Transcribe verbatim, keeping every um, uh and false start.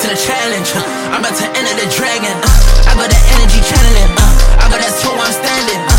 in a challenge. Uh, I'm about to enter the dragon. Uh, I got that energy channeling. Uh, I got that toe, I'm standing. Uh,